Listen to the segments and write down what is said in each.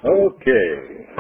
Okay.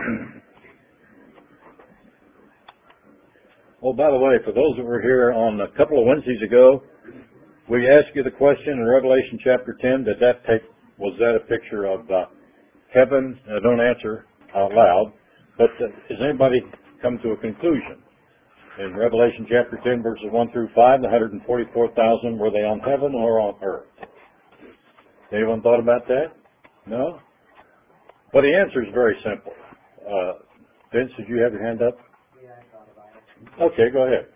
Oh, by the way, for those that were here on a couple of Wednesdays ago, we asked you the question in Revelation chapter 10, was that a picture of heaven? Don't answer out loud, but has anybody come to a conclusion? In Revelation chapter 10, verses 1 through 5, the 144,000, were they on heaven or on earth? Anyone thought about that? No? Well, the answer is very simple. Vince, did you have your hand up? Yeah, I thought about it. Okay, go ahead.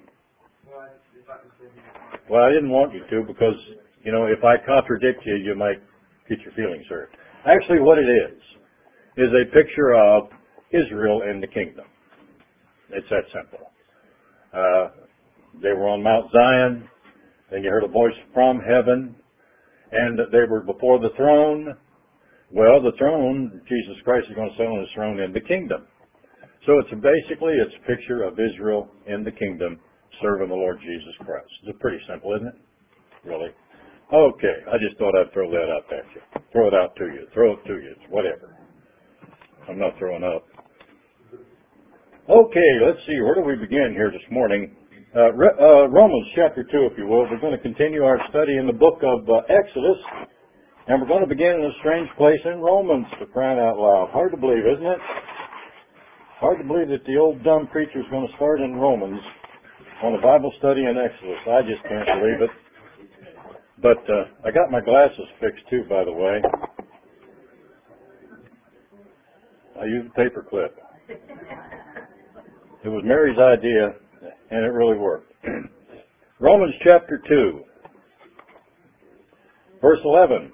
Well, I didn't want you to because, if I contradict you, you might get your feelings hurt. Actually, what it is a picture of Israel in the kingdom. It's that simple. They were on Mount Zion, then you heard a voice from heaven, and they were before the throne. Well, the throne, Jesus Christ is going to sit on his throne in the kingdom. So it's a picture of Israel in the kingdom serving the Lord Jesus Christ. It's pretty simple, isn't it? Really? Okay, I just thought I'd throw that out at you. Throw it out to you. Throw it to you. It's whatever. I'm not throwing up. Okay, let's see. Where do we begin here this morning? Romans chapter 2, if you will. We're going to continue our study in the book of Exodus. And we're going to begin in a strange place in Romans, for crying out loud. Hard to believe, isn't it? Hard to believe that the old dumb preacher is going to start in Romans on a Bible study in Exodus. I just can't believe it. But I got my glasses fixed too, by the way. I used a paper clip. It was Mary's idea, and it really worked. Romans chapter 2, verse 11.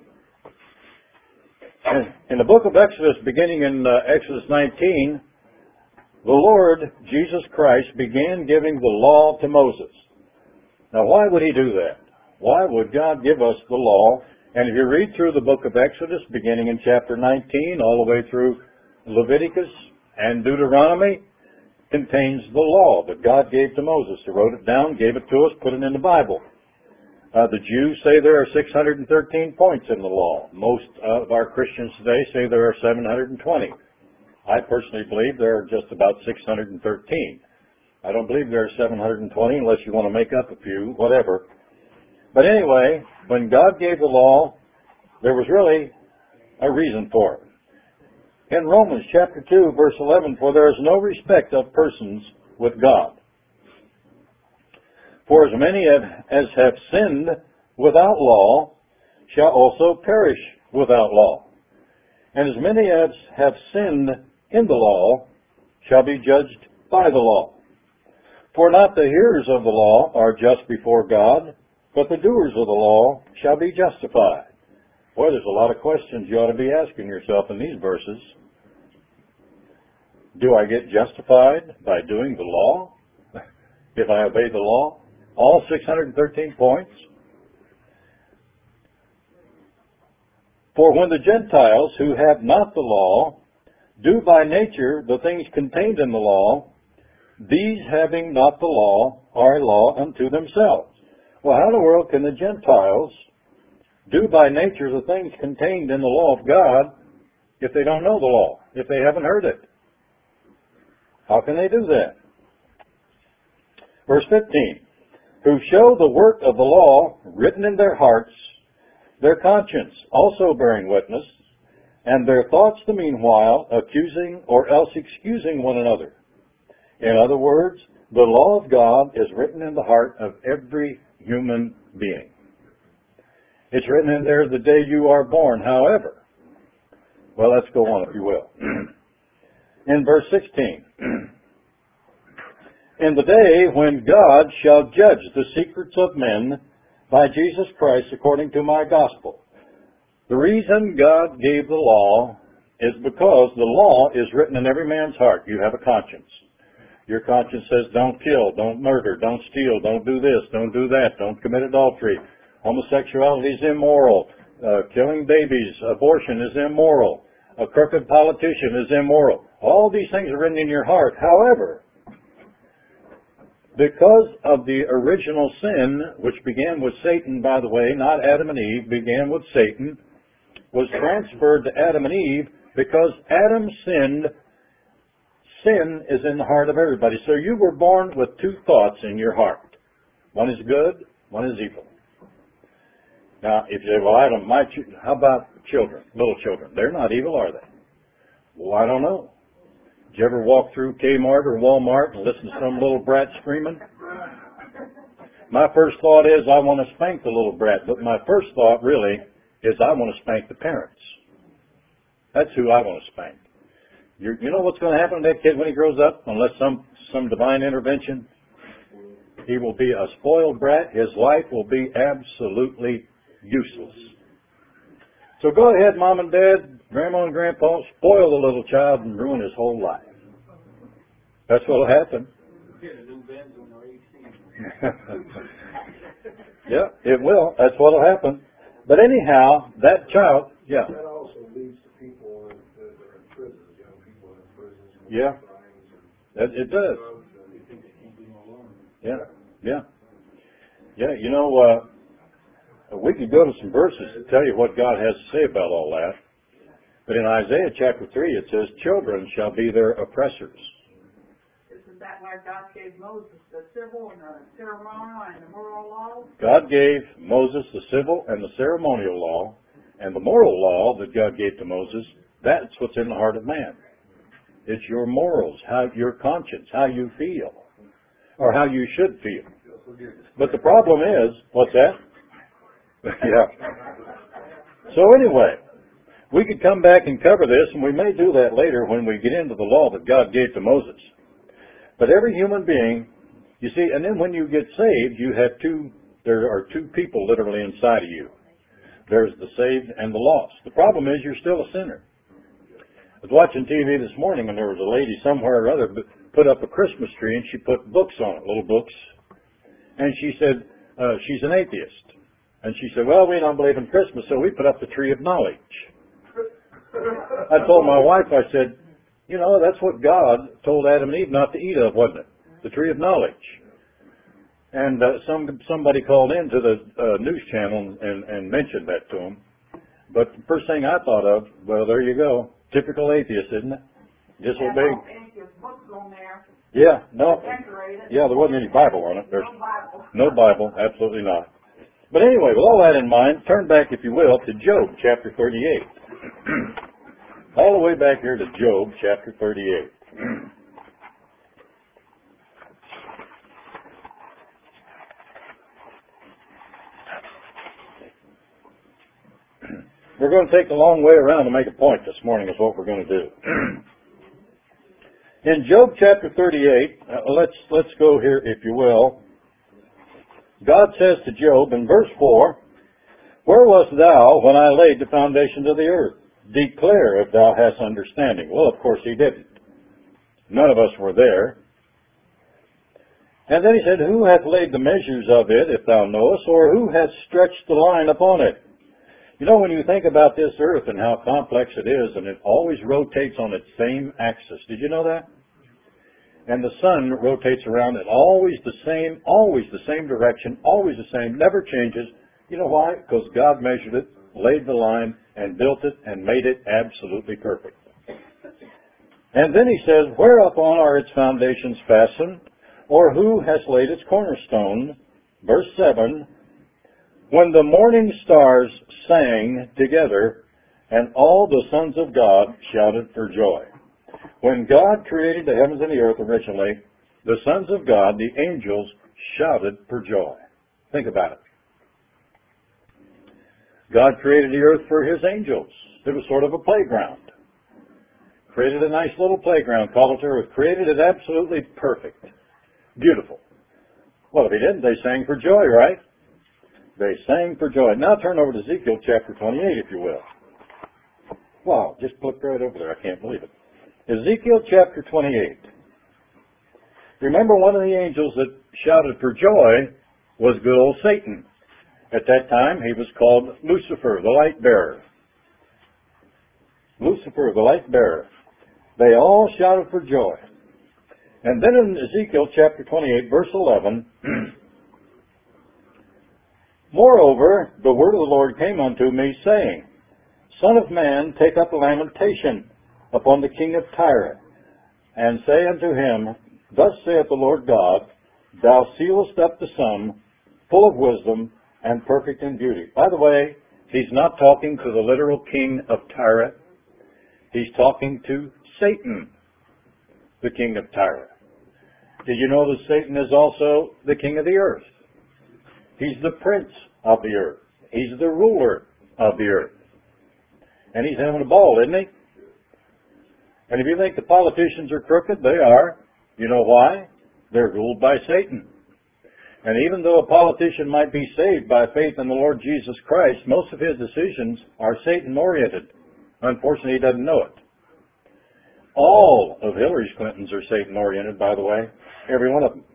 In the book of Exodus, beginning in Exodus 19, the Lord Jesus Christ began giving the law to Moses. Now, why would he do that? Why would God give us the law? And if you read through the book of Exodus, beginning in chapter 19, all the way through Leviticus and Deuteronomy, contains the law that God gave to Moses. He wrote it down, gave it to us, put it in the Bible. The Jews say there are 613 points in the law. Most of our Christians today say there are 720. I personally believe there are just about 613. I don't believe there are 720 unless you want to make up a few, whatever. But anyway, when God gave the law, there was really a reason for it. In Romans chapter 2, verse 11, for there is no respect of persons with God. For as many as have sinned without law shall also perish without law. And as many as have sinned in the law shall be judged by the law. For not the hearers of the law are just before God, but the doers of the law shall be justified. Boy, there's a lot of questions you ought to be asking yourself in these verses. Do I get justified by doing the law? If I obey the law? All 613 points? For when the Gentiles who have not the law do by nature the things contained in the law, these having not the law are a law unto themselves. Well, how in the world can the Gentiles do by nature the things contained in the law of God if they don't know the law, if they haven't heard it? How can they do that? Verse 15. Who show the work of the law written in their hearts, their conscience also bearing witness, and their thoughts the meanwhile accusing or else excusing one another. In other words, the law of God is written in the heart of every human being. It's written in there the day you are born, however. Well, let's go on, if you will. In verse 16. In the day when God shall judge the secrets of men by Jesus Christ according to my gospel. The reason God gave the law is because the law is written in every man's heart. You have a conscience. Your conscience says don't kill, don't murder, don't steal, don't do this, don't do that, don't commit adultery. Homosexuality is immoral. Killing babies, abortion is immoral. A crooked politician is immoral. All these things are written in your heart. However, because of the original sin, which began with Satan, by the way, not Adam and Eve, began with Satan, was transferred to Adam and Eve Because Adam sinned, sin is in the heart of everybody. So you were born with two thoughts in your heart. One is good, one is evil. Now, if you say, well, Adam, how about children, little children? They're not evil, are they? Well, I don't know. Did you ever walk through Kmart or Walmart and listen to some little brat screaming? My first thought is I want to spank the little brat, but my first thought really is I want to spank the parents. That's who I want to spank. You know what's going to happen to that kid when he grows up? Unless some divine intervention, he will be a spoiled brat. His life will be absolutely useless. So go ahead, Mom and Dad, Grandma and Grandpa, spoil the little child and ruin his whole life. That's what will happen. Yeah, it will. That's what will happen. But anyhow, that child, yeah. That also leads to people that are in prisons, young people in prisons. Yeah, it does. Yeah. You know, we could go to some verses to tell you what God has to say about all that. But in Isaiah chapter 3, it says, children shall be their oppressors. Isn't that why God gave Moses the civil and the ceremonial and the moral law? God gave Moses the civil and the ceremonial law, and the moral law that God gave to Moses, that's what's in the heart of man. It's your morals, your conscience, how you feel, or how you should feel. But the problem is, what's that? Yeah. So anyway, we could come back and cover this, and we may do that later when we get into the law that God gave to Moses. But every human being, you see, and then when you get saved, there are two people literally inside of you. There's the saved and the lost. The problem is you're still a sinner. I was watching TV this morning, and there was a lady somewhere or other put up a Christmas tree, and she put books on it, little books. And she said, she's an atheist. And she said, well, we don't believe in Christmas, so we put up the tree of knowledge. I told my wife, I said, you know, that's what God told Adam and Eve not to eat of, wasn't it? The tree of knowledge. And somebody called into the news channel and mentioned that to them. But the first thing I thought of, well, there you go. Typical atheist, isn't it? Disobey. Yeah, no. Yeah, there wasn't any Bible on it. There's no Bible, absolutely not. But anyway, with all that in mind, turn back, if you will, to Job chapter 38. All the way back here to Job chapter 38. We're going to take the long way around to make a point this morning is what we're going to do. In Job chapter 38, let's go here, if you will. God says to Job in verse 4, where wast thou when I laid the foundations of the earth? Declare if thou hast understanding. Well, of course he didn't. None of us were there. And then he said, who hath laid the measures of it, if thou knowest, or who hath stretched the line upon it? You know, when you think about this earth and how complex it is, and it always rotates on its same axis. Did you know that? And the sun rotates around it always the same direction, always the same, never changes. You know why? Because God measured it, laid the line, and built it, and made it absolutely perfect. And then he says, whereupon are its foundations fastened, or who has laid its cornerstone? Verse 7, when the morning stars sang together, and all the sons of God shouted for joy. When God created the heavens and the earth originally, the sons of God, the angels, shouted for joy. Think about it. God created the earth for his angels. It was sort of a playground. Created a nice little playground called it earth. Created it absolutely perfect. Beautiful. Well, if he didn't, they sang for joy, right? They sang for joy. Now turn over to Ezekiel chapter 28, if you will. Wow, just flipped right over there. I can't believe it. Ezekiel chapter 28. Remember, one of the angels that shouted for joy was good old Satan. At that time, he was called Lucifer, the light bearer. Lucifer, the light bearer. They all shouted for joy. And then in Ezekiel chapter 28, verse 11, moreover, the word of the Lord came unto me, saying, Son of man, take up a lamentation upon the king of Tyre, and say unto him, Thus saith the Lord God, Thou sealest up the sum, full of wisdom, and perfect in beauty. By the way, he's not talking to the literal king of Tyre. He's talking to Satan, the king of Tyre. Did you know that Satan is also the king of the earth? He's the prince of the earth. He's the ruler of the earth. And he's having a ball, isn't he? And if you think the politicians are crooked, they are. You know why? They're ruled by Satan. And even though a politician might be saved by faith in the Lord Jesus Christ, most of his decisions are Satan-oriented. Unfortunately, he doesn't know it. All of Hillary Clinton's are Satan-oriented, by the way. Every one of them.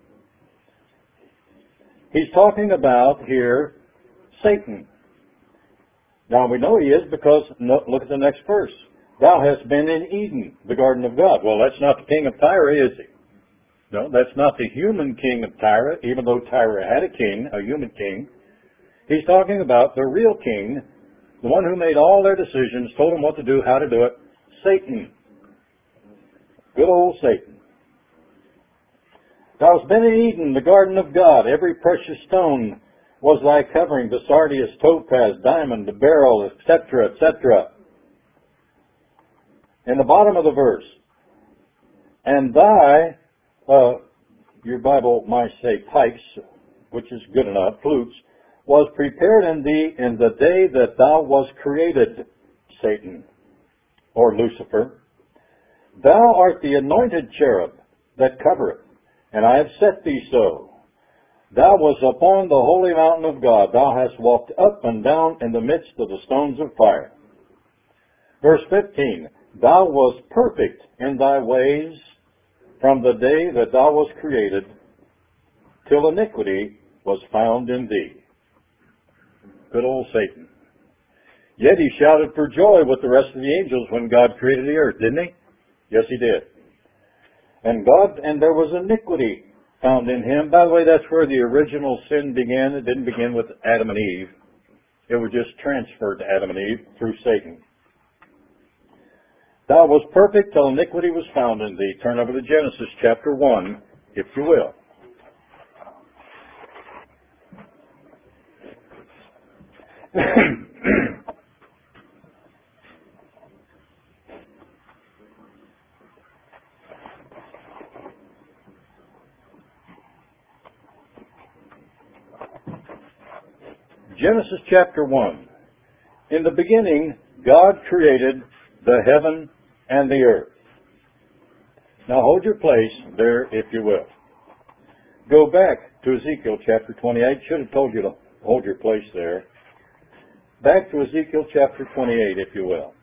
He's talking about here Satan. Now we know he is because look at the next verse. Thou hast been in Eden, the garden of God. Well, that's not the king of Tyre, is he? No, that's not the human king of Tyre, even though Tyre had a king, a human king. He's talking about the real king, the one who made all their decisions, told them what to do, how to do it, Satan. Good old Satan. Thou hast been in Eden, the garden of God. Every precious stone was thy covering, the sardius, topaz, diamond, the beryl, etc., etc. In the bottom of the verse, and thy, your Bible might say pipes, which is good enough, flutes, was prepared in thee in the day that thou wast created, Satan, or Lucifer. Thou art the anointed cherub that covereth, and I have set thee so. Thou wast upon the holy mountain of God. Thou hast walked up and down in the midst of the stones of fire. Verse 15, Thou wast perfect in thy ways from the day that thou wast created, till iniquity was found in thee. Good old Satan. Yet he shouted for joy with the rest of the angels when God created the earth, didn't he? Yes, he did. And there was iniquity found in him. By the way, that's where the original sin began. It didn't begin with Adam and Eve. It was just transferred to Adam and Eve through Satan. Thou wast perfect till iniquity was found in thee. Turn over to Genesis chapter 1, if you will. Genesis chapter 1. In the beginning, God created the heaven and the earth. Now hold your place there, if you will. Go back to Ezekiel chapter 28. Should have told you to hold your place there. Back to Ezekiel chapter 28, if you will.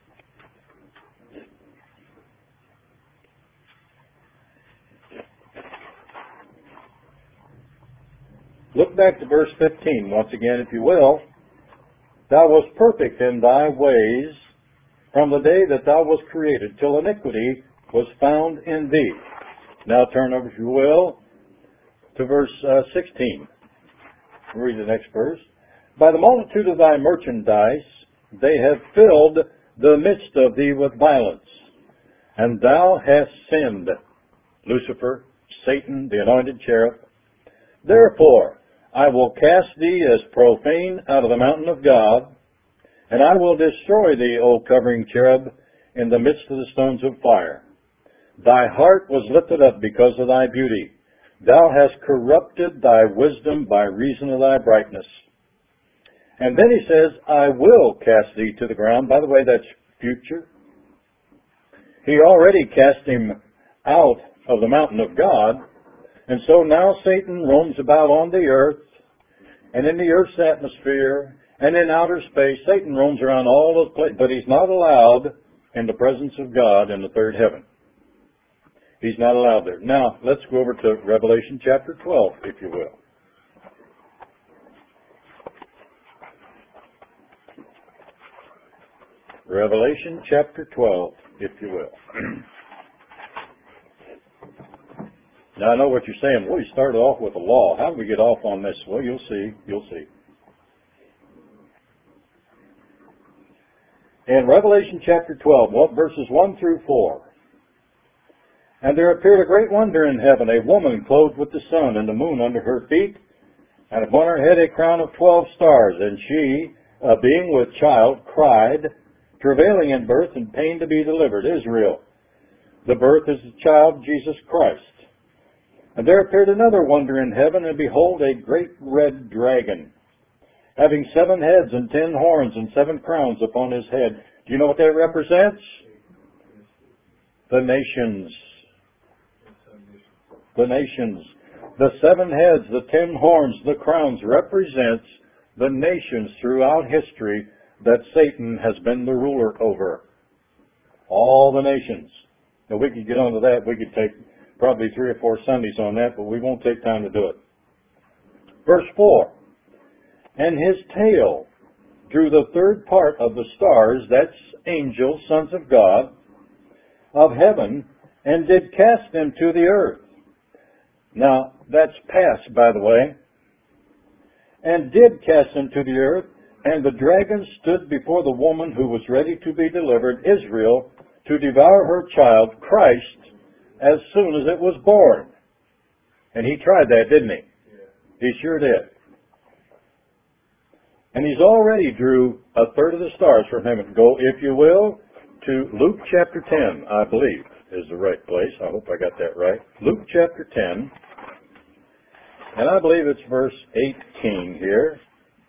Look back to verse 15 once again, if you will. Thou wast perfect in thy ways from the day that thou wast created, till iniquity was found in thee. Now turn over, if you will, to verse 16. Read the next verse. By the multitude of thy merchandise they have filled the midst of thee with violence, and thou hast sinned, Lucifer, Satan, the anointed cherub. Therefore I will cast thee as profane out of the mountain of God, and I will destroy thee, O covering cherub, in the midst of the stones of fire. Thy heart was lifted up because of thy beauty. Thou hast corrupted thy wisdom by reason of thy brightness. And then he says, I will cast thee to the ground. By the way, that's future. He already cast him out of the mountain of God. And so now Satan roams about on the earth, and in the earth's atmosphere, and in outer space. Satan roams around all those places, but he's not allowed in the presence of God in the third heaven. He's not allowed there. Now, let's go over to Revelation chapter 12, if you will. Revelation chapter 12, if you will. Now, I know what you're saying. Well, you started off with the law. How did we get off on this? Well, you'll see. You'll see. In Revelation chapter 12, verses 1 through 4. And there appeared a great wonder in heaven, a woman clothed with the sun and the moon under her feet, and upon her head a crown of 12 stars. And she, being with child, cried, travailing in birth and pain to be delivered. Israel. The birth is the child, Jesus Christ. And there appeared another wonder in heaven, and behold, a great red dragon, having 7 heads and 10 horns and 7 crowns upon his head. Do you know what that represents? The nations. The nations. The 7 heads, the 10 horns, the crowns represents the nations throughout history that Satan has been the ruler over. All the nations. Now we could get onto that. We could take probably 3 or 4 Sundays on that, but we won't take time to do it. Verse 4. And his tail drew the third part of the stars, that's angels, sons of God, of heaven, and did cast them to the earth. Now, that's past, by the way. And did cast them to the earth, and the dragon stood before the woman who was ready to be delivered, Israel, to devour her child, Christ, as soon as it was born. And he tried that, didn't he? He sure did. And he's already drew a third of the stars from heaven. Go, if you will, to Luke chapter 10, I believe, is the right place. I hope I got that right. Luke chapter 10. And I believe it's verse 18 here.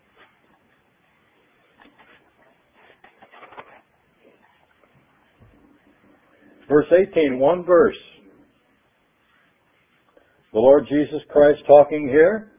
Verse 18, one verse. The Lord Jesus Christ talking here.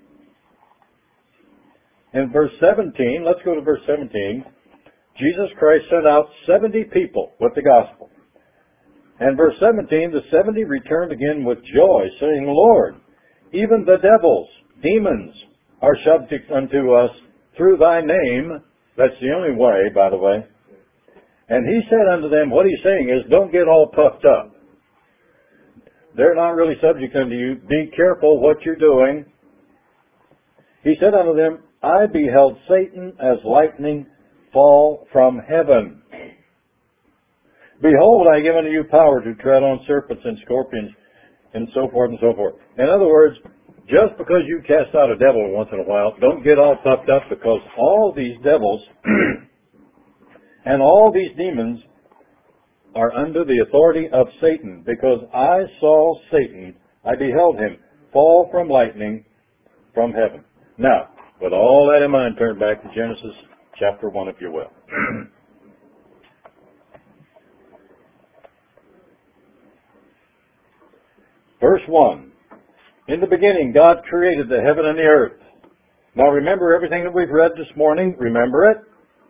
In verse 17, let's go to verse 17. Jesus Christ sent out 70 people with the gospel. And verse 17, the 70 returned again with joy, saying, Lord, even the devils, demons, are subject unto us through thy name. That's the only way, by the way. And he said unto them, what he's saying is, don't get all puffed up. They're not really subject unto you. Be careful what you're doing. He said unto them, I beheld Satan as lightning fall from heaven. Behold, I give unto you power to tread on serpents and scorpions, and so forth and so forth. In other words, just because you cast out a devil once in a while, don't get all puffed up, because all these devils and all these demons are under the authority of Satan, because I saw Satan, I beheld him fall from lightning from heaven. Now, with all that in mind, turn back to Genesis chapter 1, if you will. Verse 1. In the beginning, God created the heaven and the earth. Now remember everything that we've read this morning? Remember it?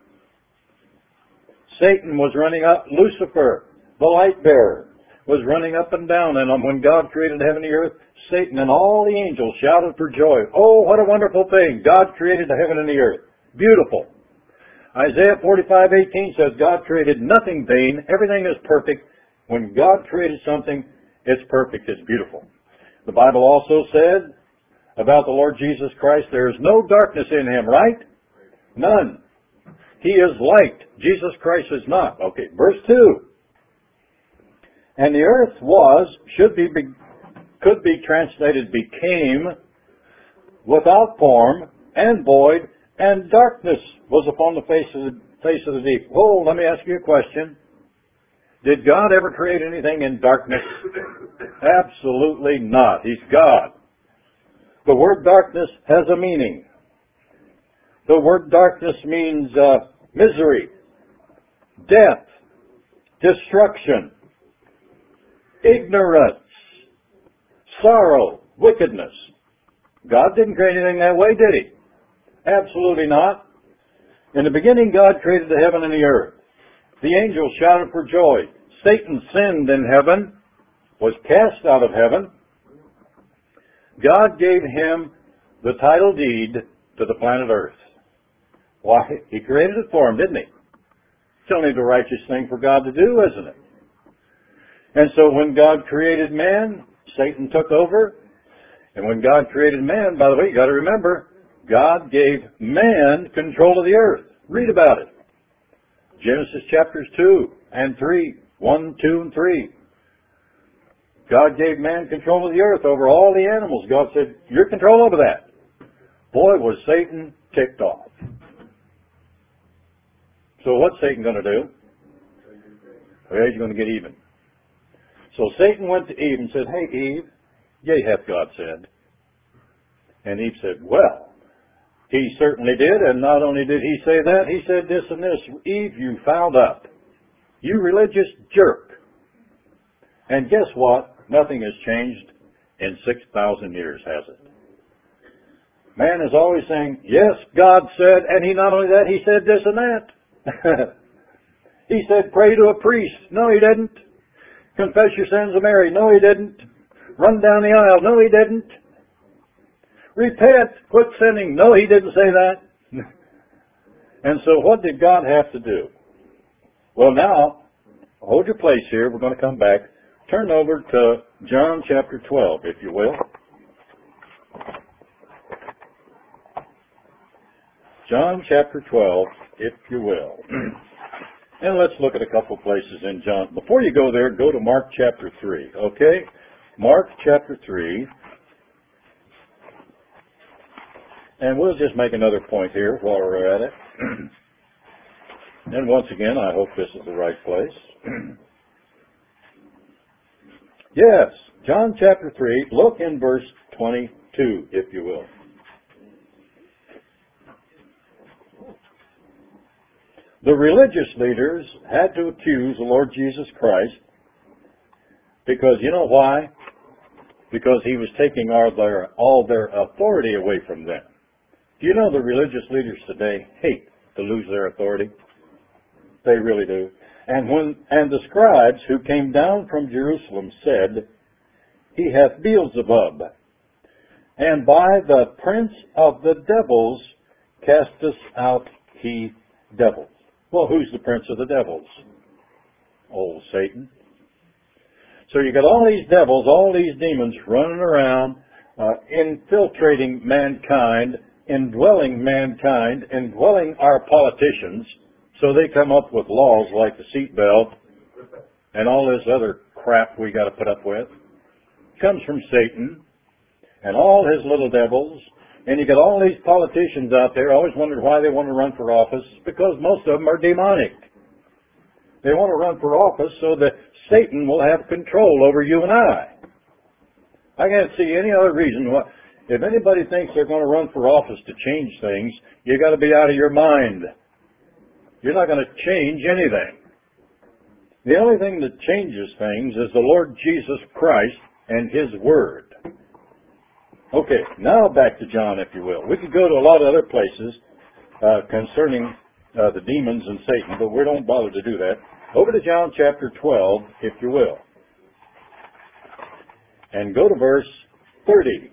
Satan was running up, Lucifer, the light bearer, was running up and down, and when God created heaven and the earth, Satan and all the angels shouted for joy. Oh, what a wonderful thing. God created the heaven and the earth. Beautiful. Isaiah 45:18 says God created nothing vain. Everything is perfect. When God created something, it's perfect. It's beautiful. The Bible also said about the Lord Jesus Christ, there is no darkness in him, right? None. He is light. Jesus Christ is not. Okay, verse 2. And the earth could be translated became, without form and void, and darkness was upon the face of the deep. Oh, let me ask you a question. Did God ever create anything in darkness? Absolutely not. He's God. The word darkness has a meaning. The word darkness means misery, death, destruction, ignorance, sorrow, wickedness. God didn't create anything that way, did he? Absolutely not. In the beginning, God created the heaven and the earth. The angels shouted for joy. Satan sinned in heaven, was cast out of heaven. God gave him the title deed to the planet Earth. Why? He created it for him, didn't he? It's only the righteous thing for God to do, isn't it? And so when God created man, Satan took over. And when God created man, by the way, you got to remember, God gave man control of the earth. Read about it. Genesis chapters 2 and 3, 1, 2, and 3. God gave man control of the earth over all the animals. God said, "You're control over that." Boy, was Satan ticked off. So what's Satan going to do? Well, he's going to get even. So Satan went to Eve and said, "Hey, Eve, yea hath God said." And Eve said, "Well, he certainly did, and not only did he say that, he said this and this. Eve, you fouled up. You religious jerk." And guess what? Nothing has changed in 6,000 years, has it? Man is always saying, "Yes, God said," and he not only that, he said this and that. He said, "Pray to a priest." No, he didn't. "Confess your sins to Mary." No, he didn't. "Run down the aisle." No, he didn't. "Repent, quit sinning." No, he didn't say that. And so what did God have to do? Well, now, hold your place here. We're going to come back. Turn over to John chapter 12, if you will. John chapter 12, if you will. And let's look at a couple places in John. Before you go there, go to Mark chapter 3, okay? Mark chapter 3. And we'll just make another point here while we're at it. And once again, I hope this is the right place. Yes, John chapter 3, look in verse 22, if you will. The religious leaders had to accuse the Lord Jesus Christ because, you know why? Because he was taking all their authority away from them. Do you know the religious leaders today hate to lose their authority? They really do. And the scribes who came down from Jerusalem said, "He hath Beelzebub, and by the prince of the devils casteth out he devils." Well, who's the prince of the devils? Old Satan. So you got all these devils, all these demons running around, infiltrating mankind, indwelling mankind, indwelling our politicians, so they come up with laws like the seatbelt and all this other crap we got to put up with. It comes from Satan and all his little devils. And you got all these politicians out there, always wondered why they want to run for office, because most of them are demonic. They want to run for office so that Satan will have control over you and I. I can't see any other reason why. If anybody thinks they're going to run for office to change things, you got to be out of your mind. You're not going to change anything. The only thing that changes things is the Lord Jesus Christ and His Word. Okay, now back to John, if you will. We could go to a lot of other places concerning the demons and Satan, but we don't bother to do that. Over to John chapter 12, if you will. And go to verse 30.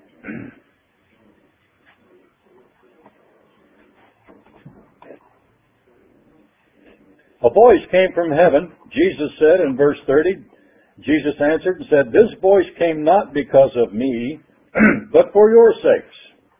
A voice came from heaven, Jesus said in verse 30. Jesus answered and said, "This voice came not because of me, but for your sakes.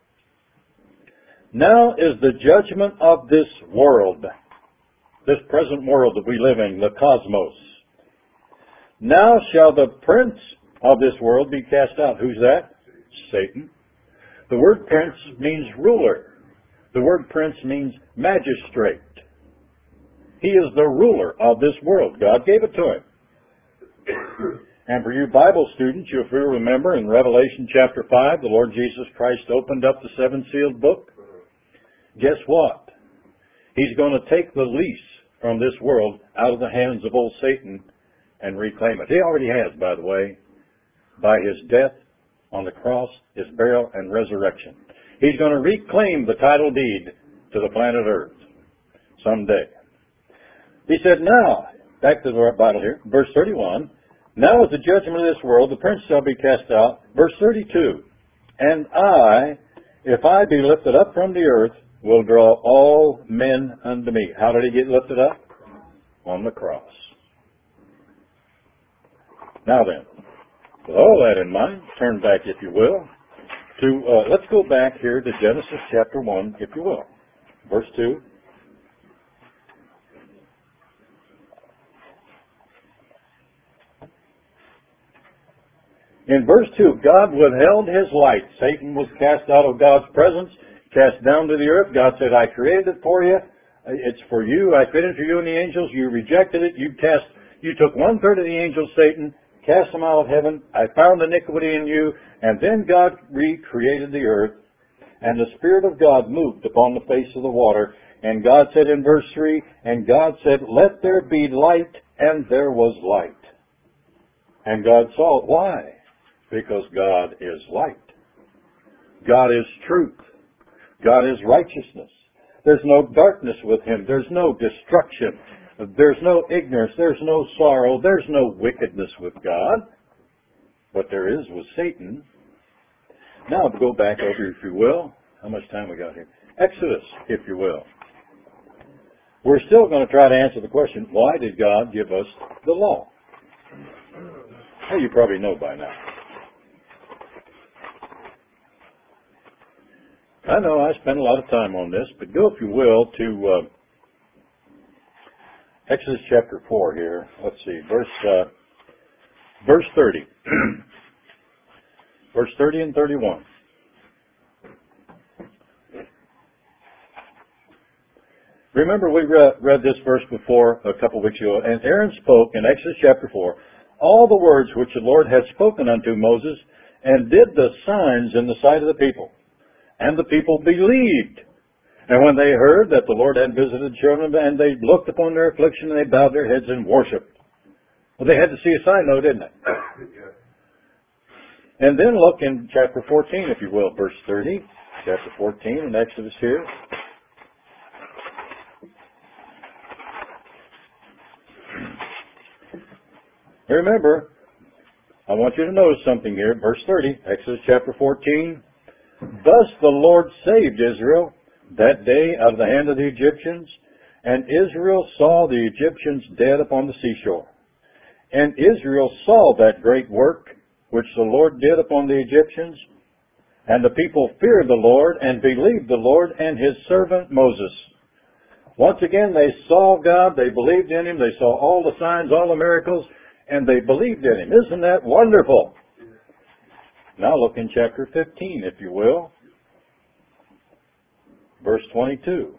Now is the judgment of this world," this present world that we live in, the cosmos. "Now shall the prince of this world be cast out." Who's that? Satan. The word prince means ruler. The word prince means magistrate. He is the ruler of this world. God gave it to him. And for you Bible students, if you remember in Revelation chapter 5, the Lord Jesus Christ opened up the seven-sealed book. Guess what? He's going to take the lease from this world out of the hands of old Satan and reclaim it. He already has, by the way, by his death on the cross, his burial, and resurrection. He's going to reclaim the title deed to the planet Earth someday. He said, now, back to the Bible here, verse 31, "Now is the judgment of this world, the prince shall be cast out." Verse 32, "And I, if I be lifted up from the earth, will draw all men unto me." How did he get lifted up? On the cross. Now then, with all that in mind, turn back, if you will, to, let's go back here to Genesis chapter 1, if you will. Verse 2. In verse 2, God withheld his light. Satan was cast out of God's presence, cast down to the earth. God said, I created it for you. It's for you. I created it for you and the angels. You rejected it. You took 1/3 of the angels, Satan, cast them out of heaven. I found iniquity in you. And then God recreated the earth. And the Spirit of God moved upon the face of the water. And God said in verse 3, and God said, let there be light, and there was light. And God saw it. Why? Because God is light. God is truth. God is righteousness. There's no darkness with Him. There's no destruction. There's no ignorance. There's no sorrow. There's no wickedness with God. What there is with Satan. Now, to go back over, if you will. How much time we got here? Exodus, if you will. We're still going to try to answer the question, why did God give us the law? Well, you probably know by now. I know I spent a lot of time on this, but go, if you will, to Exodus chapter 4 here. Let's see, verse 30. Verse 30 and 31. Remember, we read this verse before a couple of weeks ago. And Aaron spoke in Exodus chapter 4 all the words which the Lord had spoken unto Moses, and did the signs in the sight of the people. And the people believed. And when they heard that the Lord had visited the children, and they looked upon their affliction, and they bowed their heads and worshipped. Well, they had to see a sign, though, didn't they? And then look in chapter 14, if you will, verse 30. Chapter 14 in Exodus here. Remember, I want you to notice something here. Verse 30, Exodus chapter 14. Thus the Lord saved Israel that day out of the hand of the Egyptians, and Israel saw the Egyptians dead upon the seashore. And Israel saw that great work which the Lord did upon the Egyptians, and the people feared the Lord and believed the Lord and His servant Moses. Once again, they saw God, they believed in Him, they saw all the signs, all the miracles, and they believed in Him. Isn't that wonderful? Now look in chapter 15, if you will. Verse 22.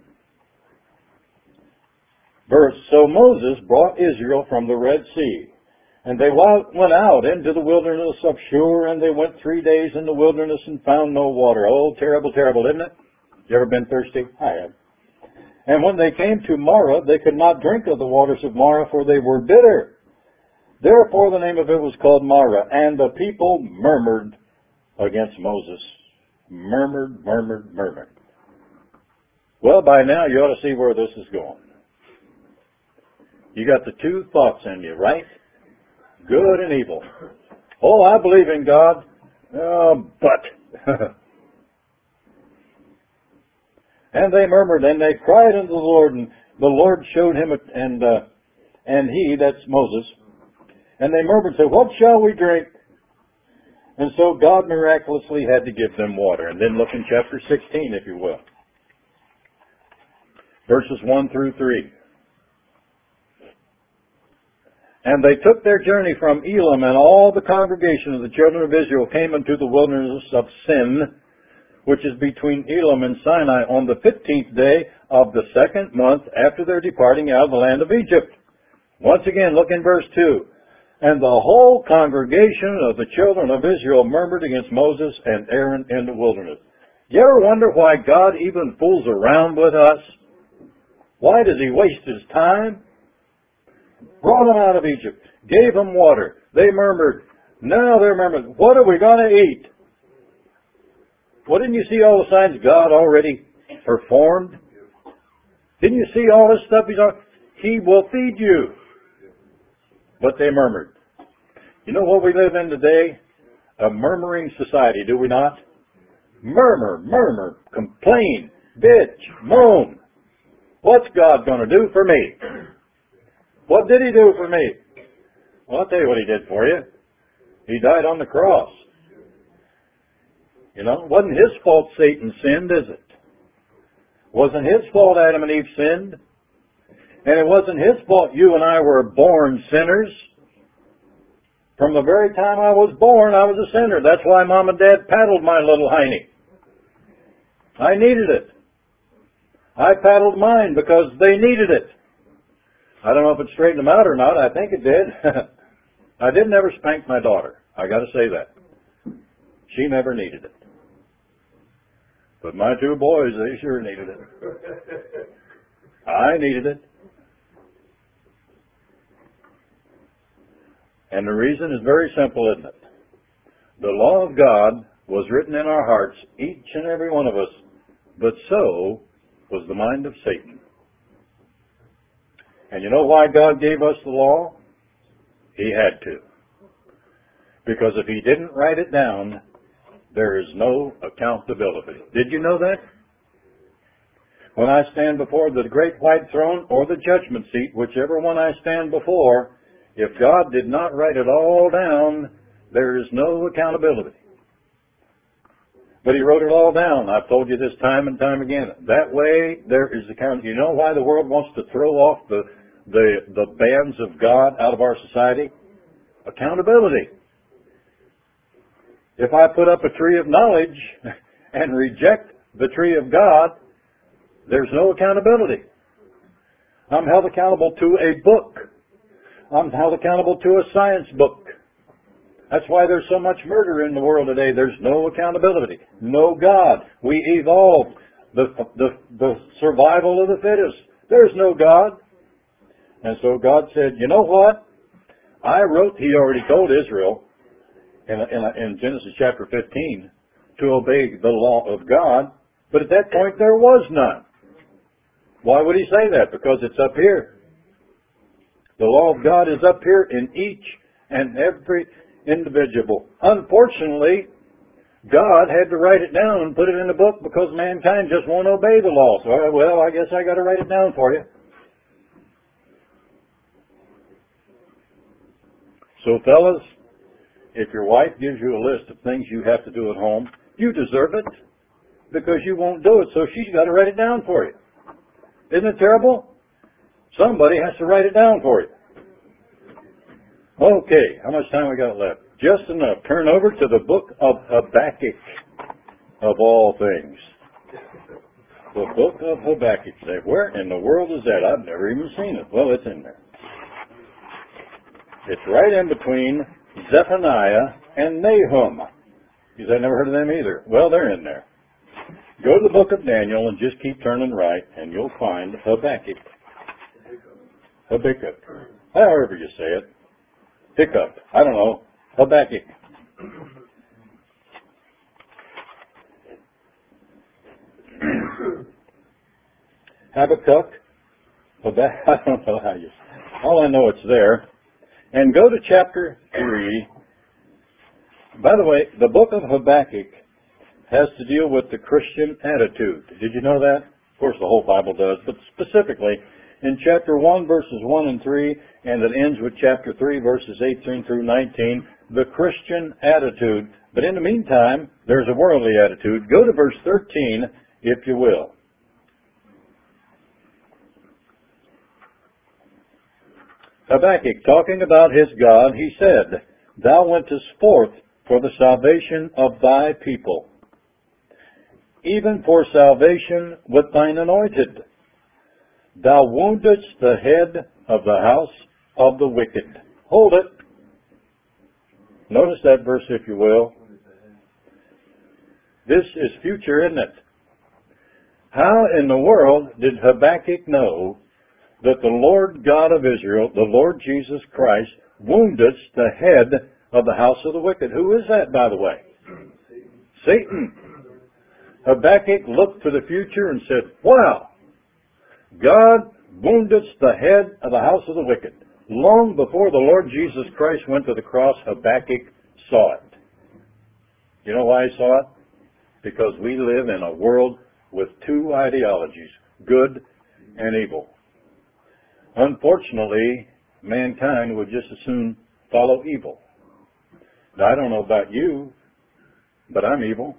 So Moses brought Israel from the Red Sea, and they went out into the wilderness of Shur, and they went 3 days in the wilderness and found no water. Oh, terrible, terrible, isn't it? You ever been thirsty? I have. And when they came to Marah, they could not drink of the waters of Marah, for they were bitter. Therefore the name of it was called Marah. And the people murmured against Moses. Murmured, murmured, murmured. Well, by now you ought to see where this is going. You got the two thoughts in you, right? Good and evil. Oh, I believe in God. But. And they murmured, and they cried unto the Lord, and the Lord showed him, and he, that's Moses, and they murmured and said, what shall we drink? And so God miraculously had to give them water. And then look in chapter 16, if you will. Verses 1 through 3. And they took their journey from Elim, and all the congregation of the children of Israel came into the wilderness of Sin, which is between Elim and Sinai, on the 15th day of the 2nd month after their departing out of the land of Egypt. Once again, look in verse 2. And the whole congregation of the children of Israel murmured against Moses and Aaron in the wilderness. You ever wonder why God even fools around with us? Why does He waste His time? Brought them out of Egypt, gave them water. They murmured. Now they're murmuring, what are we going to eat? Well, didn't you see all the signs God already performed? Didn't you see all this stuff He's on? He will feed you. But they murmured. You know what we live in today? A murmuring society, do we not? Murmur, murmur, complain, bitch, moan. What's God going to do for me? What did He do for me? Well, I'll tell you what He did for you. He died on the cross. You know, it wasn't His fault Satan sinned, is it? Wasn't His fault Adam and Eve sinned. And it wasn't His fault you and I were born sinners. From the very time I was born, I was a sinner. That's why Mom and Dad paddled my little hiney. I needed it. I paddled mine because they needed it. I don't know if it straightened them out or not. I think it did. I didn't ever spank my daughter. I got to say that. She never needed it. But my two boys, they sure needed it. I needed it. And the reason is very simple, isn't it? The law of God was written in our hearts, each and every one of us, but so was the mind of Satan. And you know why God gave us the law? He had to. Because if He didn't write it down, there is no accountability. Did you know that? When I stand before the great white throne or the judgment seat, whichever one I stand before, if God did not write it all down, there is no accountability. But He wrote it all down. I've told you this time and time again. That way, there is accountability. You know why the world wants to throw off the bands of God out of our society? Accountability. If I put up a tree of knowledge and reject the tree of God, there's no accountability. I'm held accountable to a book. I'm held accountable to a science book. That's why there's so much murder in the world today. There's no accountability. No God. We evolved the survival of the fittest. There's no God. And so God said, you know what? He already told Israel in Genesis chapter 15 to obey the law of God, but at that point there was none. Why would He say that? Because it's up here. The law of God is up here in each and every individual. Unfortunately, God had to write it down and put it in the book because mankind just won't obey the law. So, well, I guess I got to write it down for you. So, fellas, if your wife gives you a list of things you have to do at home, you deserve it because you won't do it, so she's got to write it down for you. Isn't it terrible? Somebody has to write it down for you. Okay, how much time we got left? Just enough. Turn over to the book of Habakkuk, of all things. The book of Habakkuk. Say, where in the world is that? I've never even seen it. Well, it's in there. It's right in between Zephaniah and Nahum. Because I never heard of them either. Well, they're in there. Go to the book of Daniel and just keep turning right, and you'll find Habakkuk. Habakkuk. However you say it. Hiccup. I don't know. Habakkuk. Habakkuk. I don't know how you... All I know, it's there. And go to chapter 3. By the way, the book of Habakkuk has to deal with the Christian attitude. Did you know that? Of course, the whole Bible does, but specifically in chapter 1, verses 1 and 3, and it ends with chapter 3, verses 18 through 19, the Christian attitude. But in the meantime, there's a worldly attitude. Go to verse 13, if you will. Habakkuk, talking about his God, he said, Thou wentest forth for the salvation of thy people, even for salvation with thine anointed. Thou woundedst the head of the house of the wicked. Hold it. Notice that verse, if you will. This is future, isn't it? How in the world did Habakkuk know that the Lord God of Israel, the Lord Jesus Christ, woundedst the head of the house of the wicked? Who is that, by the way? Satan. Habakkuk looked to the future and said, wow, God woundedst the head of the house of the wicked. Long before the Lord Jesus Christ went to the cross, Habakkuk saw it. You know why he saw it? Because we live in a world with two ideologies, good and evil. Unfortunately, mankind would just as soon follow evil. Now, I don't know about you, but I'm evil.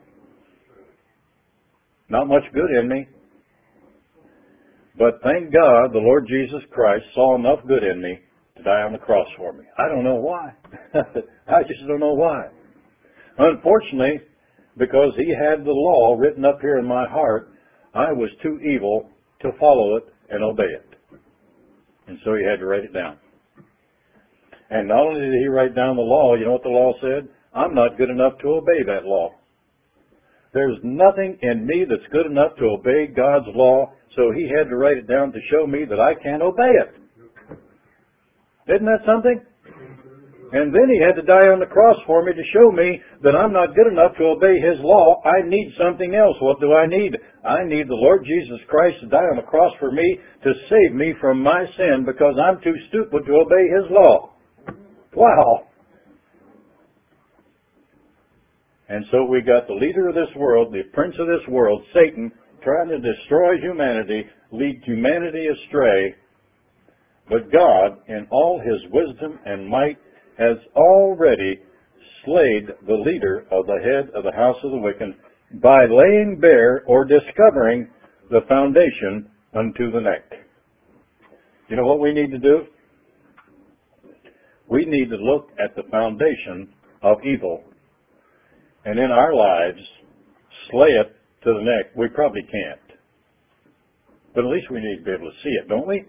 Not much good in me. But thank God the Lord Jesus Christ saw enough good in me to die on the cross for me. I don't know why. I just don't know why. Unfortunately, because he had the law written up here in my heart, I was too evil to follow it and obey it. And so he had to write it down. And not only did he write down the law, you know what the law said? I'm not good enough to obey that law. There's nothing in me that's good enough to obey God's law, so he had to write it down to show me that I can't obey it. Isn't that something? And then he had to die on the cross for me to show me that I'm not good enough to obey his law. I need something else. What do I need? I need the Lord Jesus Christ to die on the cross for me to save me from my sin because I'm too stupid to obey his law. Wow. And so we got the leader of this world, the prince of this world, Satan, trying to destroy humanity, lead humanity astray. But God, in all his wisdom and might, has already slayed the leader of the head of the house of the wicked by laying bare or discovering the foundation unto the neck. You know what we need to do? We need to look at the foundation of evil and in our lives slay it to the neck. We probably can't. But at least we need to be able to see it, don't we?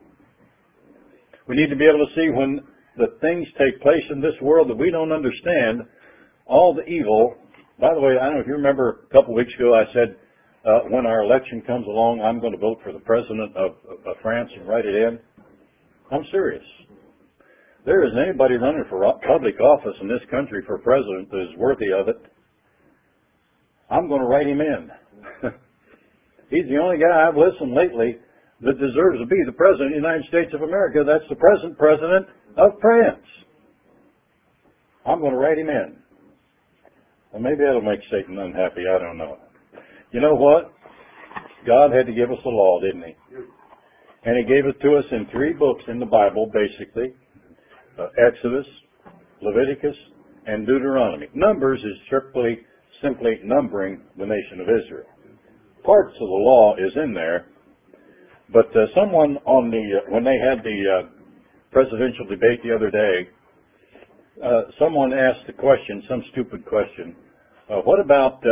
We need to be able to see when the things take place in this world that we don't understand, all the evil. By the way, I don't know if you remember a couple of weeks ago I said when our election comes along, I'm going to vote for the president of France and write it in. I'm serious. There isn't anybody running for public office in this country for president that is worthy of it. I'm going to write him in. He's the only guy I've listened lately that deserves to be the president of the United States of America. That's the present president of France. I'm going to write him in. Well, maybe that'll make Satan unhappy. I don't know. You know what? God had to give us the law, didn't he? And he gave it to us in 3 books in the Bible, basically. Exodus, Leviticus, and Deuteronomy. Numbers is simply numbering the nation of Israel. Parts of the law is in there, but someone when they had the presidential debate the other day, someone asked the question, some stupid question, what about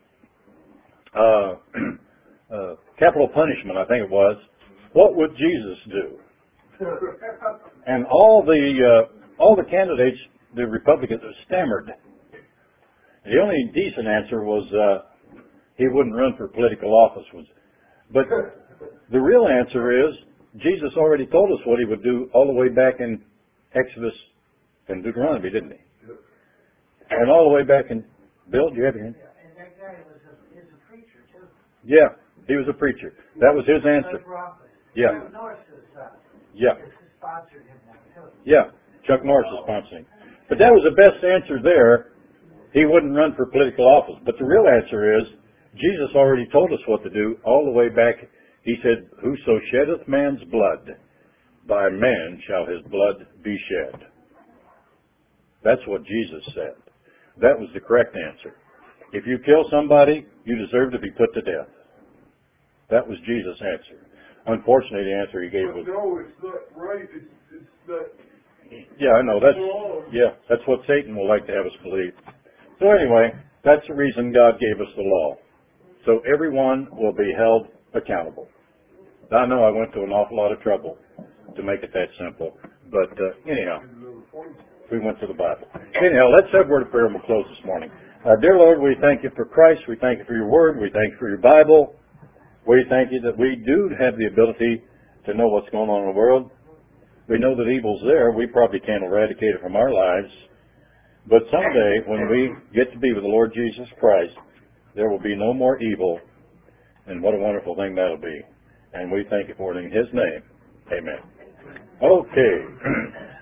capital punishment, I think it was. What would Jesus do? And all the candidates, the Republicans, stammered. The only decent answer was he wouldn't run for political office. But the real answer is Jesus already told us what he would do all the way back in Exodus and Deuteronomy, didn't he? And all the way back in Bill, do you have your hand? Yeah, and that guy is a preacher too. Yeah, he was a preacher. That was his answer. Yeah. Chuck Norris is, yeah. sponsored him now too. Yeah, Chuck Norris is sponsoring. But that was the best answer there. He wouldn't run for political office. But the real answer is, Jesus already told us what to do all the way back. He said, whoso sheddeth man's blood, by man shall his blood be shed. That's what Jesus said. That was the correct answer. If you kill somebody, you deserve to be put to death. That was Jesus' answer. Unfortunately, the answer he gave was... No, it's not right. It's not... Yeah, I know. That's what Satan will like to have us believe. So anyway, that's the reason God gave us the law. So everyone will be held accountable. I know I went to an awful lot of trouble to make it that simple. But anyhow, we went to the Bible. Anyhow, let's have a word of prayer and we'll close this morning. Dear Lord, we thank you for Christ. We thank you for your word. We thank you for your Bible. We thank you that we do have the ability to know what's going on in the world. We know that evil's there. We probably can't eradicate it from our lives. But someday, when we get to be with the Lord Jesus Christ, there will be no more evil. And what a wonderful thing that'll be. And we thank you for it in his name. Amen. Okay.